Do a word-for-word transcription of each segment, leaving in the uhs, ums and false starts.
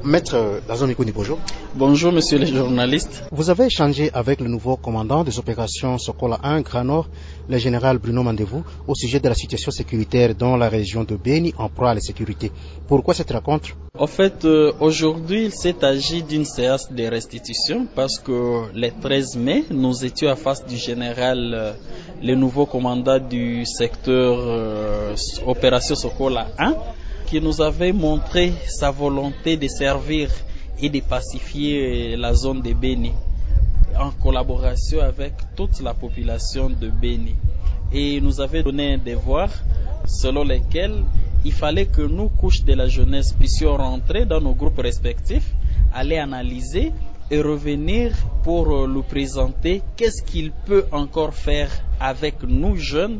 Maître Lazon Mikouni, bonjour. Bonjour, monsieur le journaliste. Vous avez échangé avec le nouveau commandant des opérations Sokola un, Grand Nord, le général Bruno Mandevou, au sujet de la situation sécuritaire dans la région de Béni en proie à la sécurité. Pourquoi cette rencontre? En fait, euh, aujourd'hui, il s'est agi d'une séance de restitution parce que le treize mai, nous étions à face du général, euh, le nouveau commandant du secteur euh, opération Sokola un, qui nous avait montré sa volonté de servir et de pacifier la zone de Béni en collaboration avec toute la population de Béni. Et nous avait donné un devoir selon lequel il fallait que nous, couches de la jeunesse, puissions rentrer dans nos groupes respectifs, aller analyser et revenir pour lui présenter qu'est-ce qu'il peut encore faire avec nous jeunes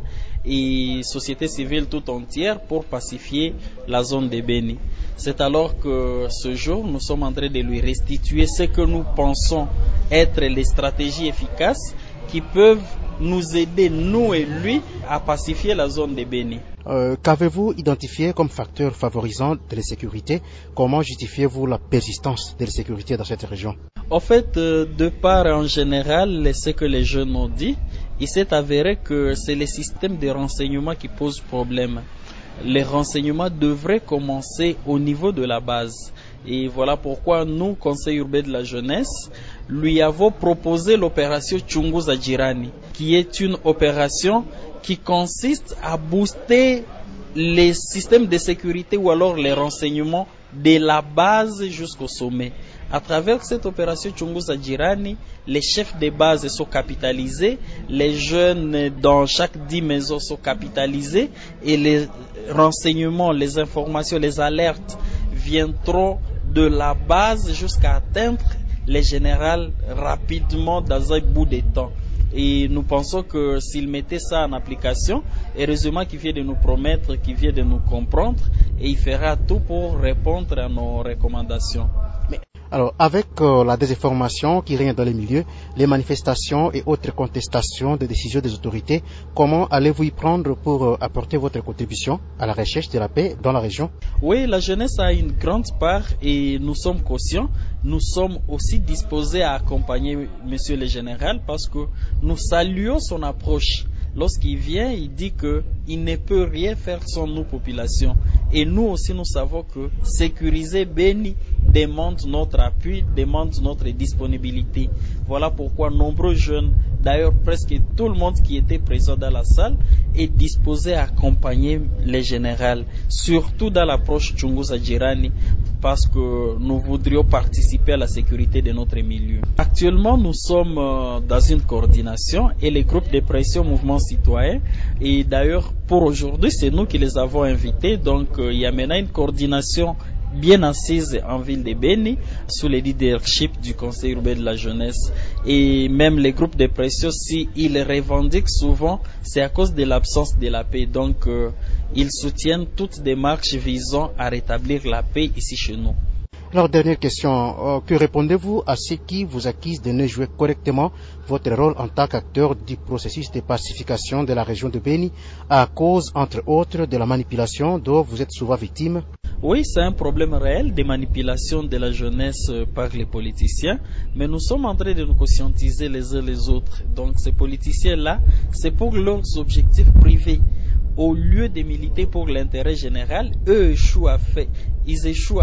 et société civile tout entière pour pacifier la zone de Béni. C'est alors que ce jour, nous sommes en train de lui restituer ce que nous pensons être les stratégies efficaces qui peuvent nous aider, nous et lui, à pacifier la zone de Béni. Euh, qu'avez-vous identifié comme facteur favorisant de l'insécurité? Comment justifiez-vous la persistance de l'insécurité dans cette région? En fait, euh, de part en général, ce que les jeunes ont dit, il s'est avéré que c'est le système de renseignement qui pose problème. Les renseignements devraient commencer au niveau de la base. Et voilà pourquoi nous, Conseil urbain de la jeunesse, lui avons proposé l'opération Chunguza Jirani, qui est une opération qui consiste à booster les systèmes de sécurité ou alors les renseignements de la base jusqu'au sommet. À travers cette opération Chunguza Jirani, les chefs de base sont capitalisés, les jeunes dans chaque dix maisons sont capitalisés et les renseignements, les informations, les alertes viendront de la base jusqu'à atteindre les générales rapidement dans un bout de temps. Et nous pensons que s'il mettait ça en application, heureusement qu'il vient de nous promettre, qu'il vient de nous comprendre, et il fera tout pour répondre à nos recommandations. Mais, alors, avec euh, la désinformation qui règne dans les milieux, les manifestations et autres contestations des décisions des autorités, comment allez-vous y prendre pour euh, apporter votre contribution à la recherche de la paix dans la région? Oui, la jeunesse a une grande part et nous sommes conscients. Nous sommes aussi disposés à accompagner Monsieur le Général parce que nous saluons son approche. Lorsqu'il vient, il dit qu'il ne peut rien faire sans nous, population. Et nous aussi, nous savons que sécuriser Béni demande notre appui, demande notre disponibilité. Voilà pourquoi nombreux jeunes, d'ailleurs presque tout le monde qui était présent dans la salle, est disposé à accompagner les générales, surtout dans l'approche Chunguza Jirani, parce que nous voudrions participer à la sécurité de notre milieu. Actuellement, nous sommes dans une coordination et les groupes de pression mouvement citoyen, et d'ailleurs pour aujourd'hui, c'est nous qui les avons invités, donc il y a maintenant une coordination bien assise en ville de Béni, sous le leadership du Conseil urbain de la jeunesse. Et même les groupes de pression, si ils revendiquent souvent, c'est à cause de l'absence de la paix. Donc, euh, ils soutiennent toute démarche visant à rétablir la paix ici chez nous. Alors, dernière question, euh, que répondez-vous à ceux qui vous accusent de ne jouer correctement votre rôle en tant qu'acteur du processus de pacification de la région de Béni à cause, entre autres, de la manipulation dont vous êtes souvent victime? Oui, c'est un problème réel de manipulation de la jeunesse par les politiciens, mais nous sommes en train de nous conscientiser les uns les autres. Donc ces politiciens-là, c'est pour leurs objectifs privés. Au lieu de militer pour l'intérêt général, eux échouent à faire, ils échouent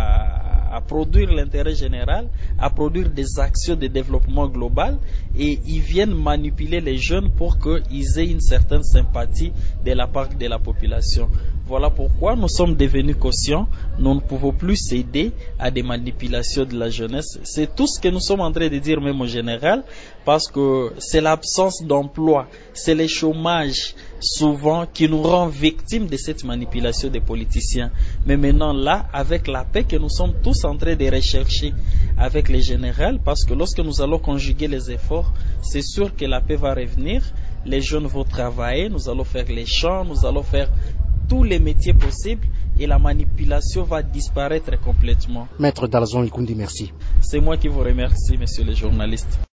à, à produire l'intérêt général, à produire des actions de développement global, et ils viennent manipuler les jeunes pour qu'ils aient une certaine sympathie de la part de la population. Voilà pourquoi nous sommes devenus conscients, nous ne pouvons plus céder à des manipulations de la jeunesse. C'est tout ce que nous sommes en train de dire même au général, parce que c'est l'absence d'emploi, c'est le chômage souvent qui nous rend victimes de cette manipulation des politiciens. Mais maintenant là, avec la paix que nous sommes tous en train de rechercher avec les générales, parce que lorsque nous allons conjuguer les efforts, c'est sûr que la paix va revenir, les jeunes vont travailler, nous allons faire les champs, nous allons faire tous les métiers possibles et la manipulation va disparaître complètement. Maître Dalzon Ikundi, merci. C'est moi qui vous remercie, monsieur le journaliste.